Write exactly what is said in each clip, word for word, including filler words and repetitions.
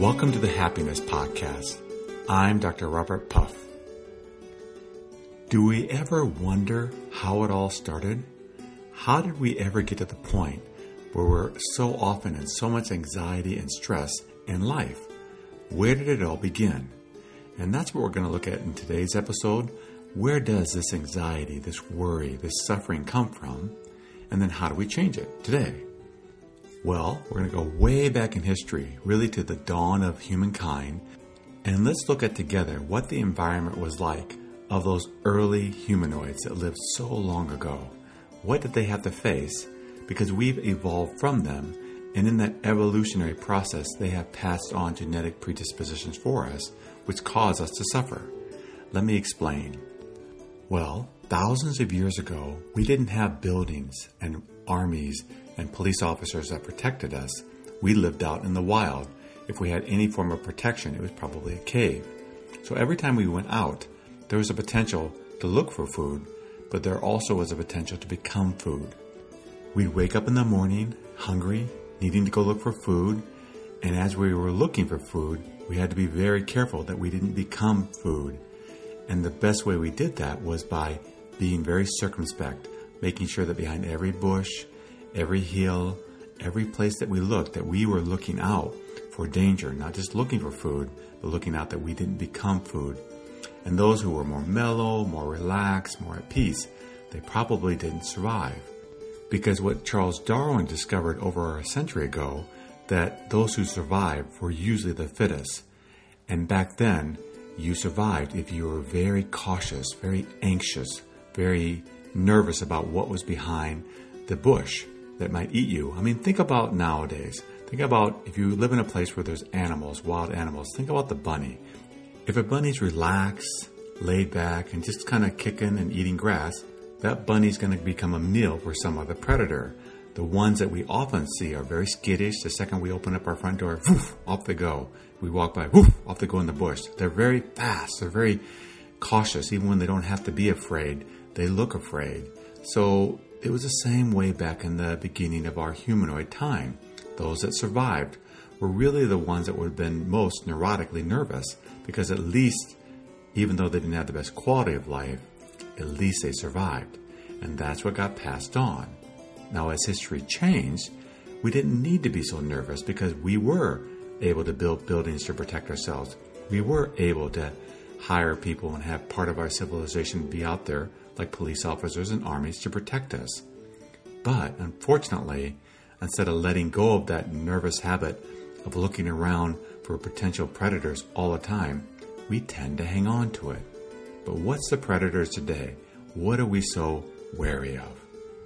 Welcome to the Happiness Podcast. I'm Doctor Robert Puff. Do we ever wonder how it all started? How did we ever get to the point where we're so often in so much anxiety and stress in life? Where did it all begin? And that's what we're going to look at in today's episode. Where does this anxiety, this worry, this suffering come from? And then how do we change it today? Well, we're going to go way back in history, really to the dawn of humankind. And let's look at together what the environment was like of those early humanoids that lived so long ago. What did they have to face? Because we've evolved from them, and in that evolutionary process, they have passed on genetic predispositions for us, which cause us to suffer. Let me explain. Well, thousands of years ago, we didn't have buildings and armies and police officers that protected us. We lived out in the wild. If we had any form of protection, it was probably a cave. So every time we went out, there was a potential to look for food, but there also was a potential to become food. We'd wake up in the morning, hungry, needing to go look for food, and as we were looking for food, we had to be very careful that we didn't become food. And the best way we did that was by being very circumspect, making sure that behind every bush, every hill, every place that we looked, that we were looking out for danger, not just looking for food, but looking out that we didn't become food. And those who were more mellow, more relaxed, more at peace, they probably didn't survive. Because what Charles Darwin discovered over a century ago, that those who survived were usually the fittest. And back then, you survived if you were very cautious, very anxious, very nervous about what was behind the bush that might eat you. I mean, think about nowadays. Think about if you live in a place where there's animals, wild animals. Think about the bunny. If a bunny's relaxed, laid back, and just kind of kicking and eating grass, that bunny's going to become a meal for some other predator. The ones that we often see are very skittish. The second we open up our front door, woof, off they go. We walk by, woof, off they go in the bush. They're very fast. They're very cautious. Even when they don't have to be afraid, they look afraid. So it was the same way back in the beginning of our humanoid time. Those that survived were really the ones that would have been most neurotically nervous, because at least, even though they didn't have the best quality of life, at least they survived. And that's what got passed on. Now, as history changed, we didn't need to be so nervous because we were able to build buildings to protect ourselves. We were able to hire people and have part of our civilization be out there like police officers and armies to protect us. But unfortunately, instead of letting go of that nervous habit of looking around for potential predators all the time, we tend to hang on to it. But what's the predators today? What are we so wary of?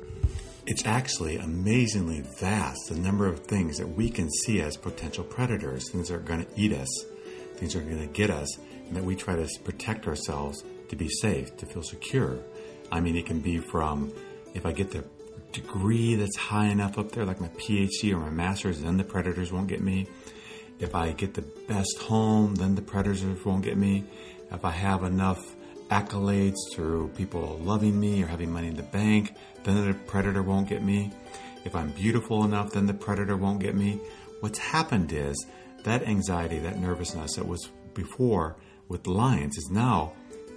It's actually amazingly vast, the number of things that we can see as potential predators, things that are going to eat us, things that are going to get us, and that we try to protect ourselves to be safe, to feel secure. I mean, it can be from, if I get the degree that's high enough up there, like my P H D or my master's, then the predators won't get me. If I get the best home, then the predators won't get me. If I have enough accolades through people loving me or having money in the bank, then the predator won't get me. If I'm beautiful enough, then the predator won't get me. What's happened is that anxiety, that nervousness that was before with lions is now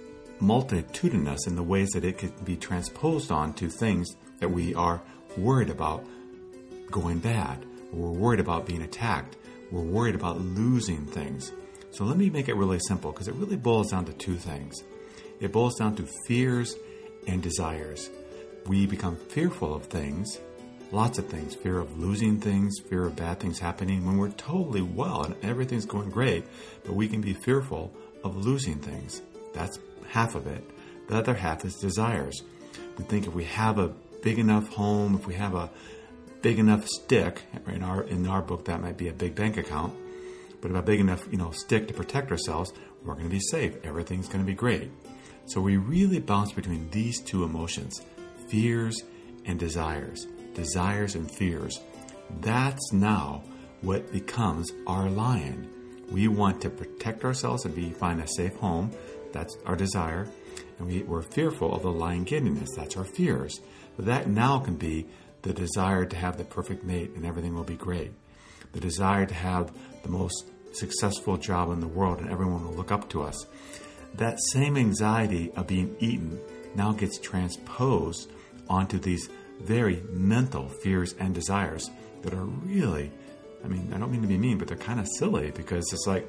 multitudinous in the ways that it could be transposed on to things that we are worried about going bad. We're worried about being attacked. We're worried about losing things. So let me make it really simple, because it really boils down to two things. It boils down to fears and desires. We become fearful of things, lots of things, fear of losing things, fear of bad things happening when we're totally well and everything's going great, but we can be fearful of losing things. That's half of it. The other half is desires. We think if we have a big enough home, if we have a big enough stick, in our in our book that might be a big bank account, but if a big enough, you know, stick to protect ourselves, we're going to be safe. Everything's going to be great. So we really bounce between these two emotions, fears and desires, desires and fears. That's now what becomes our lion. We want to protect ourselves and be find a safe home. That's our desire. And we, we're fearful of the lion getting us. That's our fears. But that now can be the desire to have the perfect mate and everything will be great. The desire to have the most successful job in the world and everyone will look up to us. That same anxiety of being eaten now gets transposed onto these very mental fears and desires that are really, I mean, I don't mean to be mean, but they're kind of silly, because it's like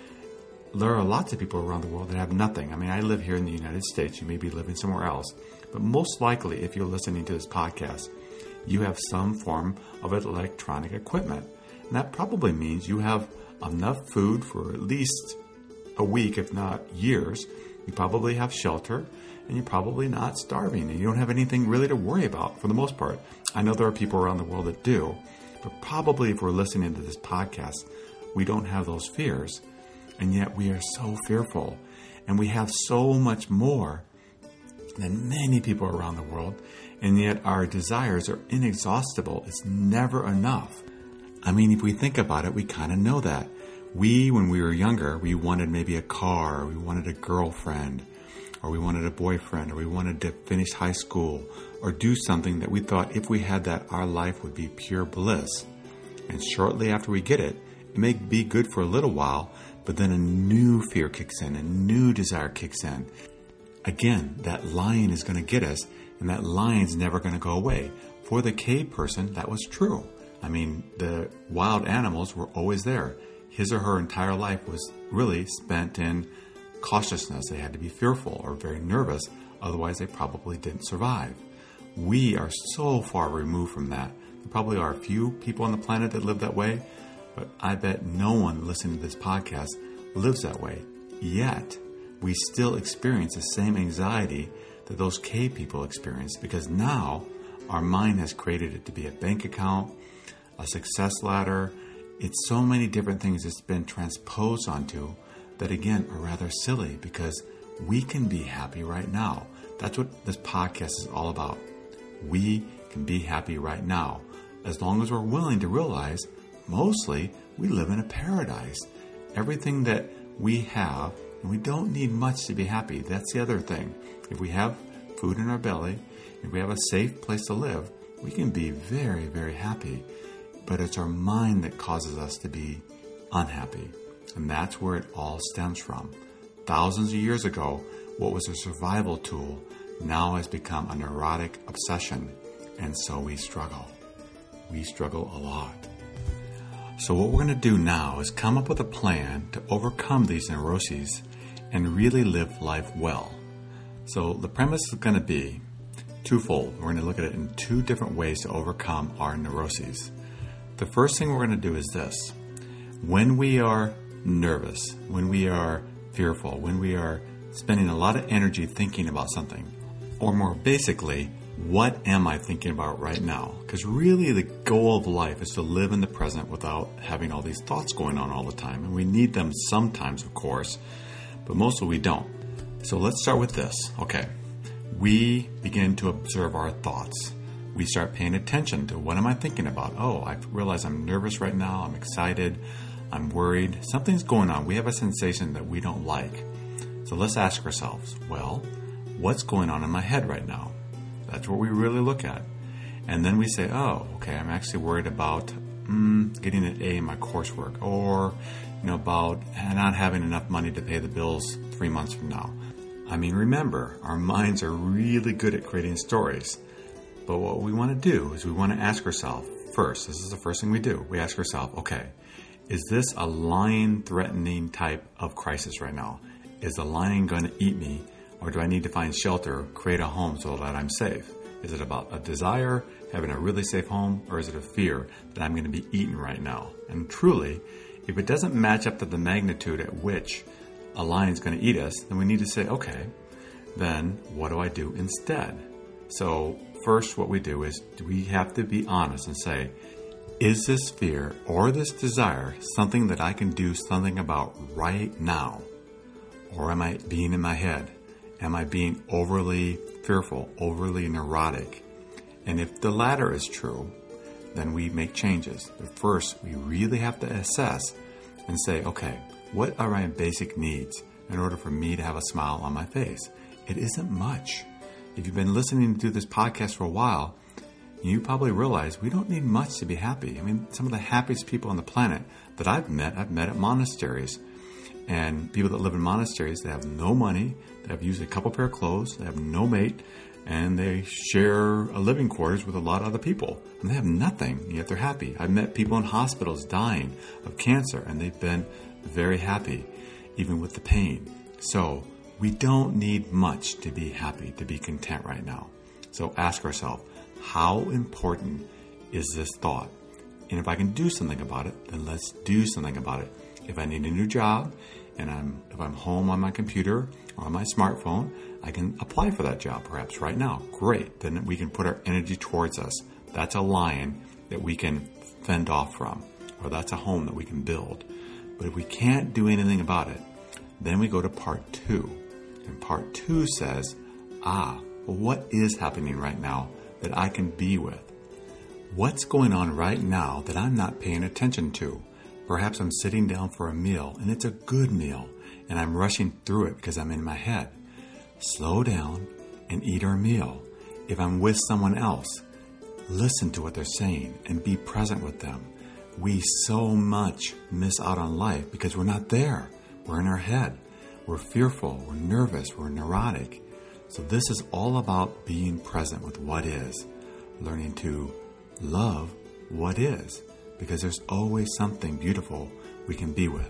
there are lots of people around the world that have nothing. I mean, I live here in the United States. You may be living somewhere else. But most likely, if you're listening to this podcast, you have some form of electronic equipment. And that probably means you have enough food for at least a week, if not years. You probably have shelter, and you're probably not starving, and you don't have anything really to worry about for the most part. I know there are people around the world that do, but probably if we're listening to this podcast, we don't have those fears. And yet we are so fearful, and we have so much more than many people around the world, and yet our desires are inexhaustible. It's never enough. I mean, if we think about it, we kind of know that. We, when we were younger, we wanted maybe a car, or we wanted a girlfriend, or we wanted a boyfriend, or we wanted to finish high school, or do something that we thought if we had that, our life would be pure bliss. And shortly after we get it, it may be good for a little while, but then a new fear kicks in, a new desire kicks in. Again, that lion is going to get us, and that lion's never going to go away. For the cave person, that was true. I mean, the wild animals were always there. His or her entire life was really spent in cautiousness. They had to be fearful or very nervous, otherwise they probably didn't survive. We are so far removed from that. There probably are a few people on the planet that live that way, but I bet no one listening to this podcast lives that way. Yet, we still experience the same anxiety that those cave people experienced, because now our mind has created it to be a bank account, a success ladder. It's so many different things it's been transposed onto that, again, are rather silly, because we can be happy right now. That's what this podcast is all about. We can be happy right now, as long as we're willing to realize mostly we live in a paradise. Everything that we have, and we don't need much to be happy. That's the other thing. If we have food in our belly, if we have a safe place to live, we can be very, very happy. But it's our mind that causes us to be unhappy. And that's where it all stems from. Thousands of years ago, what was a survival tool now has become a neurotic obsession. And so we struggle. We struggle a lot. So what we're going to do now is come up with a plan to overcome these neuroses and really live life well. So the premise is going to be twofold. We're going to look at it in two different ways to overcome our neuroses. The first thing we're going to do is this. When we are nervous, when we are fearful, when we are spending a lot of energy thinking about something, or more basically, what am I thinking about right now? Because really the goal of life is to live in the present without having all these thoughts going on all the time. And we need them sometimes, of course, but mostly we don't. So let's start with this. Okay, we begin to observe our thoughts. We start paying attention to what am I thinking about? Oh, I realize I'm nervous right now. I'm excited. I'm worried. Something's going on. We have a sensation that we don't like. So let's ask ourselves, well, what's going on in my head right now? That's what we really look at. And then we say, oh, okay, I'm actually worried about mm, getting an A in my coursework, or you know, about not having enough money to pay the bills three months from now. I mean, remember, our minds are really good at creating stories. But what we want to do is we want to ask ourselves first, this is the first thing we do. We ask ourselves, okay, is this a lion-threatening type of crisis right now? Is the lion going to eat me? Or do I need to find shelter, create a home so that I'm safe? Is it about a desire, having a really safe home, or is it a fear that I'm going to be eaten right now? And truly, if it doesn't match up to the magnitude at which a lion's going to eat us, then we need to say, okay, then what do I do instead? So first what we do is we have to be honest and say, is this fear or this desire something that I can do something about right now? Or am I being in my head? Am I being overly fearful, overly neurotic? And if the latter is true, then we make changes. But first, we really have to assess and say, okay, what are my basic needs in order for me to have a smile on my face? It isn't much. If you've been listening to this podcast for a while, you probably realize we don't need much to be happy. I mean, some of the happiest people on the planet that I've met, I've met at monasteries. And people that live in monasteries, they have no money, they have usually a couple pair of clothes, they have no mate, and they share a living quarters with a lot of other people. And they have nothing, yet they're happy. I've met people in hospitals dying of cancer, and they've been very happy, even with the pain. So we don't need much to be happy, to be content right now. So ask ourselves, how important is this thought? And if I can do something about it, then let's do something about it. If I need a new job, and I'm if I'm home on my computer or on my smartphone, I can apply for that job perhaps right now. Great. Then we can put our energy towards us. That's a lion that we can fend off from, or that's a home that we can build. But if we can't do anything about it, then we go to part two. And part two says, ah, well, what is happening right now that I can be with? What's going on right now that I'm not paying attention to? Perhaps I'm sitting down for a meal, and it's a good meal, and I'm rushing through it because I'm in my head. Slow down and eat our meal. If I'm with someone else, listen to what they're saying and be present with them. We so much miss out on life because we're not there. We're in our head. We're fearful. We're nervous. We're neurotic. So this is all about being present with what is, learning to love what is, because there's always something beautiful we can be with.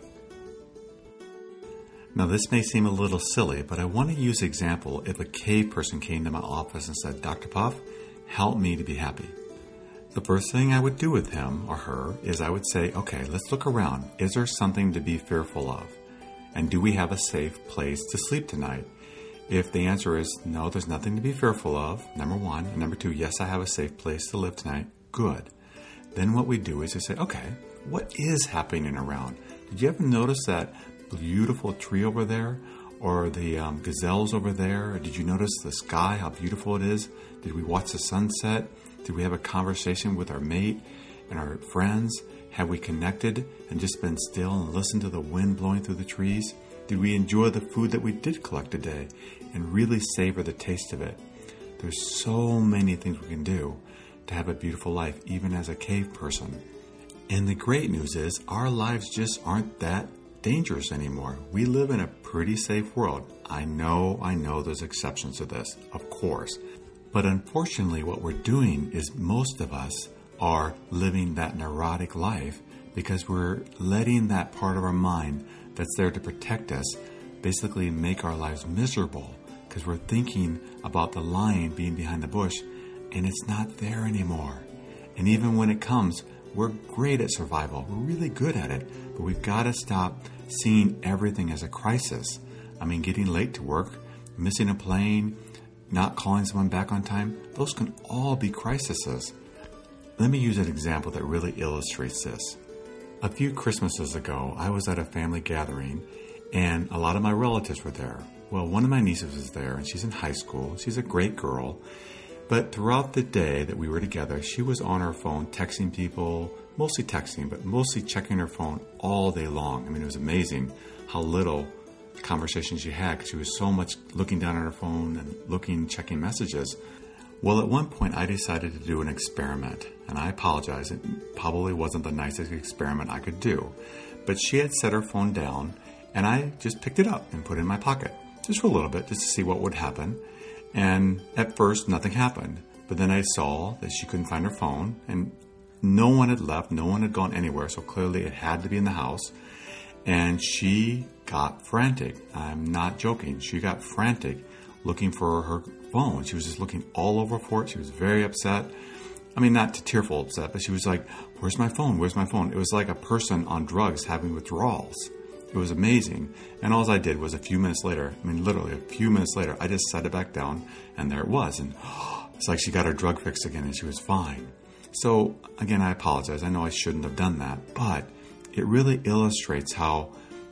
Now, this may seem a little silly, but I want to use the example if a cave person came to my office and said, Doctor Puff, help me to be happy. The first thing I would do with him or her is I would say, okay, let's look around. Is there something to be fearful of? And do we have a safe place to sleep tonight? If the answer is no, there's nothing to be fearful of, number one. And number two, yes, I have a safe place to live tonight. Good. Then what we do is we say, okay, what is happening around? Did you ever notice that beautiful tree over there? Or the um, gazelles over there? Or did you notice the sky, how beautiful it is? Did we watch the sunset? Did we have a conversation with our mate and our friends? Have we connected and just been still and listened to the wind blowing through the trees? Did we enjoy the food that we did collect today and really savor the taste of it? There's so many things we can do to have a beautiful life, even as a cave person. And the great news is our lives just aren't that dangerous anymore. We live in a pretty safe world. I know, I know there's exceptions to this, of course. But unfortunately, what we're doing is most of us are living that neurotic life because we're letting that part of our mind that's there to protect us basically make our lives miserable because we're thinking about the lion being behind the bush and it's not there anymore. And even when it comes, we're great at survival. We're really good at it, but we've got to stop seeing everything as a crisis. I mean, getting late to work, missing a plane, not calling someone back on time, those can all be crises. Let me use an example that really illustrates this. A few Christmases ago, I was at a family gathering, and a lot of my relatives were there. Well, one of my nieces is there, and she's in high school. She's a great girl. But throughout the day that we were together, she was on her phone texting people, mostly texting, but mostly checking her phone all day long. I mean, it was amazing how little conversation she had because she was so much looking down at her phone and looking, checking messages. Well, at one point, I decided to do an experiment, and I apologize. It probably wasn't the nicest experiment I could do. But she had set her phone down, and I just picked it up and put it in my pocket, just for a little bit, just to see what would happen. And at first, nothing happened. But then I saw that she couldn't find her phone, and no one had left, no one had gone anywhere, so clearly it had to be in the house. And she got frantic. I'm not joking. She got frantic looking for her phone. She was just looking all over for it. She was very upset. I mean, not tearful upset, but she was like, where's my phone? Where's my phone? It was like a person on drugs having withdrawals. It was amazing. And all I did was a few minutes later, I mean, literally a few minutes later, I just set it back down and there it was. And oh, it's like she got her drug fix again and she was fine. So again, I apologize. I know I shouldn't have done that, but it really illustrates how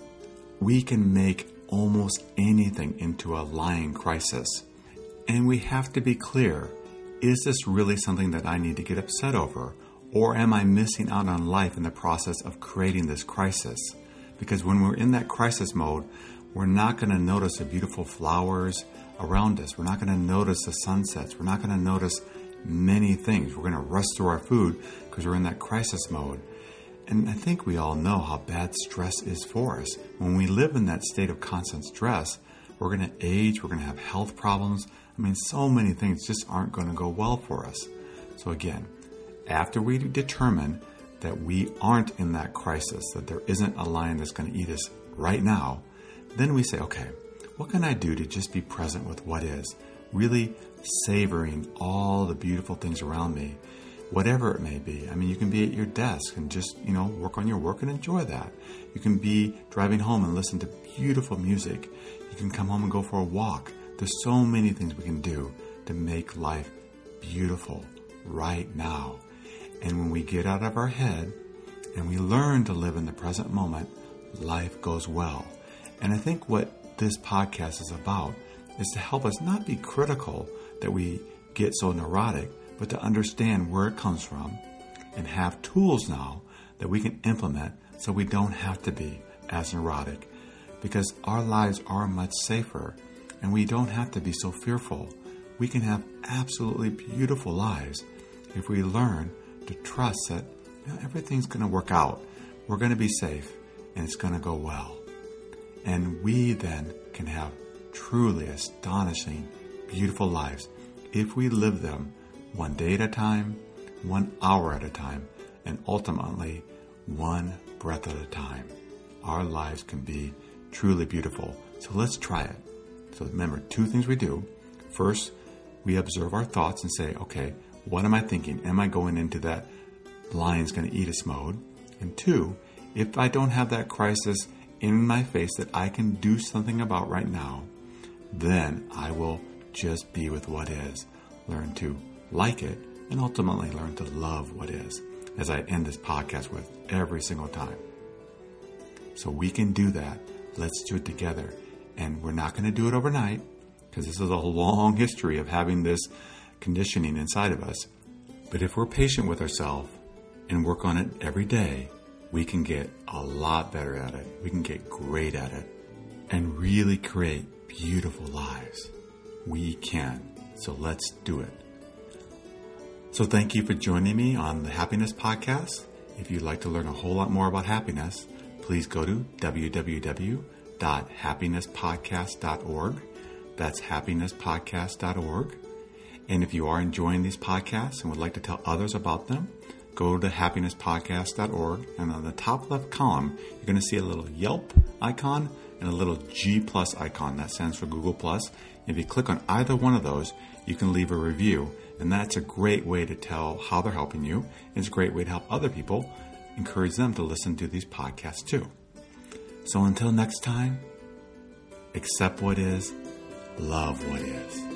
we can make almost anything into a lying crisis. And we have to be clear, is this really something that I need to get upset over? Or am I missing out on life in the process of creating this crisis? Because when we're in that crisis mode, we're not going to notice the beautiful flowers around us. We're not going to notice the sunsets. We're not going to notice many things. We're going to rush through our food because we're in that crisis mode. And I think we all know how bad stress is for us. When we live in that state of constant stress, we're going to age, we're going to have health problems. I mean, so many things just aren't going to go well for us. So again, after we determine that we aren't in that crisis, that there isn't a lion that's going to eat us right now, then we say, okay, what can I do to just be present with what is? Really savoring all the beautiful things around me, whatever it may be. I mean, you can be at your desk and just, you know, work on your work and enjoy that. You can be driving home and listen to beautiful music. You can come home and go for a walk. There's so many things we can do to make life beautiful right now. And when we get out of our head and we learn to live in the present moment, life goes well. And I think what this podcast is about is to help us not be critical that we get so neurotic, but to understand where it comes from and have tools now that we can implement so we don't have to be as neurotic, because our lives are much safer and we don't have to be so fearful. We can have absolutely beautiful lives if we learn to trust that, you know, everything's going to work out. We're going to be safe and it's going to go well. And we then can have truly astonishing, beautiful lives if we live them one day at a time, one hour at a time, and ultimately one breath at a time. Our lives can be truly beautiful. So let's try it. So remember, two things we do. First, we observe our thoughts and say, okay, what am I thinking? Am I going into that lion's going to eat us mode? And two, if I don't have that crisis in my face that I can do something about right now, then I will just be with what is. Learn to like it and ultimately learn to love what is, as I end this podcast with every single time. So we can do that. Let's do it together. And we're not going to do it overnight, because this is a long history of having this conditioning inside of us. But if we're patient with ourselves and work on it every day, we can get a lot better at it. We can get great at it and really create beautiful lives. We can. So let's do it. So thank you for joining me on the Happiness Podcast. If you'd like to learn a whole lot more about happiness, please go to w w w dot happiness podcast dot org. That's happiness podcast dot org. And if you are enjoying these podcasts and would like to tell others about them, go to happiness podcast dot org, and on the top left column, you're going to see a little Yelp icon and a little G plus icon. That stands for Google Plus. If you click on either one of those, you can leave a review, and that's a great way to tell how they're helping you. It's a great way to help other people, encourage them to listen to these podcasts too. So until next time, accept what is, love what is.